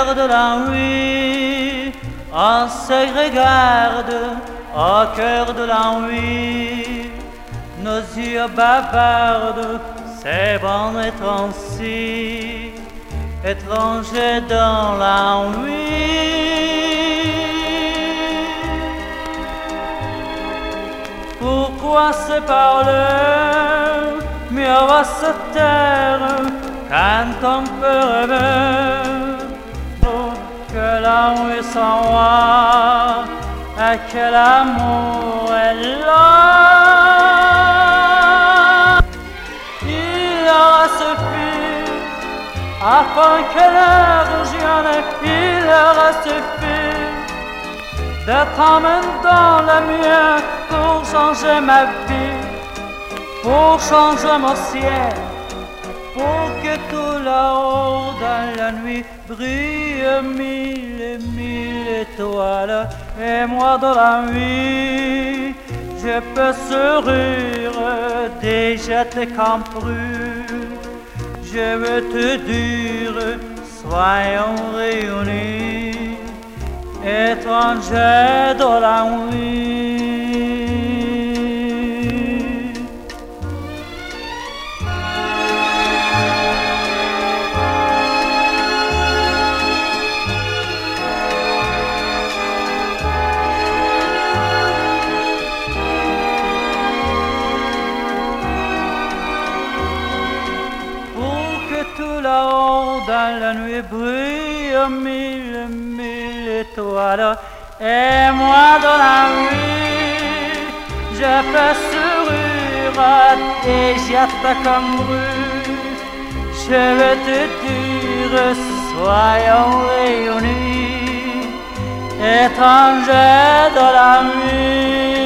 cœur de la nuit, on se regarde au cœur de la nuit. Nos yeux bavardent, c'est bon être ainsi, étranger dans la nuit. Pourquoi se parler, mieux va se taire quand on peut rêver que la nuit s'en va et que l'amour est là. Il aura suffi afin que l'air revienne, il aura suffi d'être en même dans le mien pour changer ma vie, pour changer mon ciel, pour que tout là-haut dans la nuit brille mille et mille étoiles. Et moi dans la nuit, je peux sourire, déjà te compris. Je veux te dire, soyons réunis, étrangers dans la nuit. Tout là-haut dans la nuit brille mille, mille étoiles. Et moi dans la nuit, je peux sourire déjà t'as compris. Je veux te dire, soyons réunis, étrangers dans la nuit.